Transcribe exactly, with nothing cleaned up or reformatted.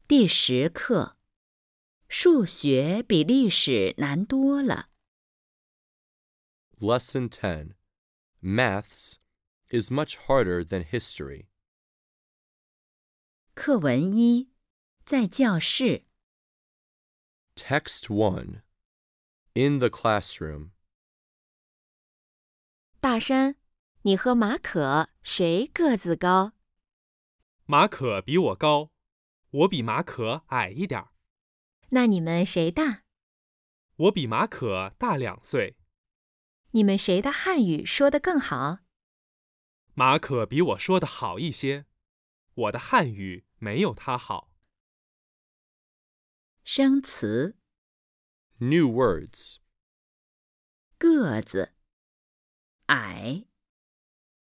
第十课，数学比历史难多了。 Lesson ten. Maths is much harder than history. 课文一，在教室。 Text one. In the classroom. 大山，你和马可谁个子高？ 马可比我高，我比马可矮一点儿。 那你们谁大？ 我比马可大两岁。 你们谁的汉语说得更好？ 马可比我说的好一些，我的汉语没有他好。 生词， New words. 个子，矮。